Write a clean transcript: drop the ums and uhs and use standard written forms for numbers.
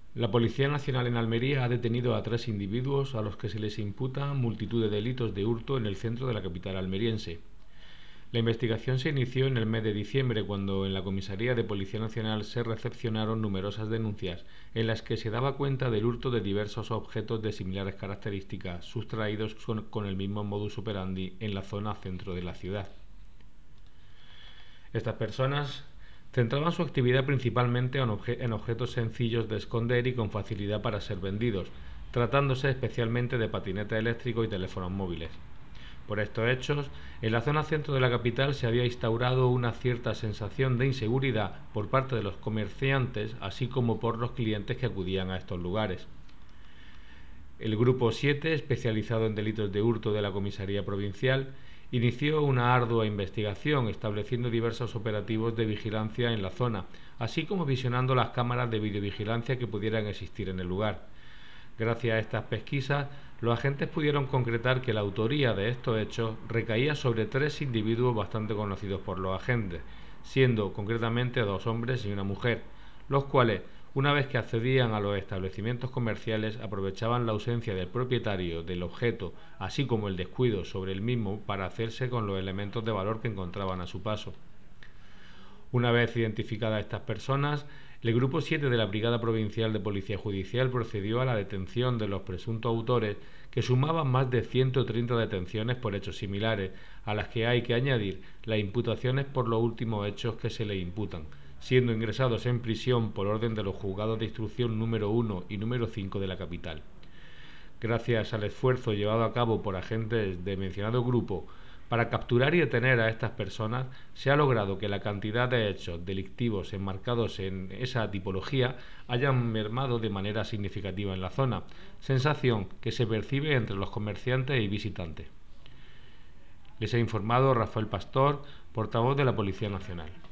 La Policía Nacional en Almería ha detenido a 3 individuos a los que se les imputa multitud de delitos de hurto en el centro de la capital almeriense. La investigación se inició en el mes de diciembre, cuando en la Comisaría de Policía Nacional se recepcionaron numerosas denuncias en las que se daba cuenta del hurto de diversos objetos de similares características sustraídos con el mismo modus operandi en la zona centro de la ciudad. Estas personas centraban su actividad principalmente en objetos sencillos de esconder y con facilidad para ser vendidos, tratándose especialmente de patinetes eléctricos y teléfonos móviles. Por estos hechos, en la zona centro de la capital se había instaurado una cierta sensación de inseguridad por parte de los comerciantes, así como por los clientes que acudían a estos lugares. El Grupo 7, especializado en delitos de hurto de la Comisaría Provincial, inició una ardua investigación, estableciendo diversos operativos de vigilancia en la zona, así como visionando las cámaras de videovigilancia que pudieran existir en el lugar. Gracias a estas pesquisas, los agentes pudieron concretar que la autoría de estos hechos recaía sobre 3 individuos bastante conocidos por los agentes, siendo concretamente 2 hombres y una mujer, los cuales, una vez que accedían a los establecimientos comerciales, aprovechaban la ausencia del propietario del objeto, así como el descuido sobre el mismo, para hacerse con los elementos de valor que encontraban a su paso. Una vez identificadas estas personas, el Grupo 7 de la Brigada Provincial de Policía Judicial procedió a la detención de los presuntos autores, que sumaban más de 130 detenciones por hechos similares, a las que hay que añadir las imputaciones por los últimos hechos que se les imputan, siendo ingresados en prisión por orden de los juzgados de instrucción número 1 y número 5 de la capital. Gracias al esfuerzo llevado a cabo por agentes de mencionado grupo para capturar y detener a estas personas, se ha logrado que la cantidad de hechos delictivos enmarcados en esa tipología hayan mermado de manera significativa en la zona, sensación que se percibe entre los comerciantes y visitantes. Les ha informado Rafael Pastor, portavoz de la Policía Nacional.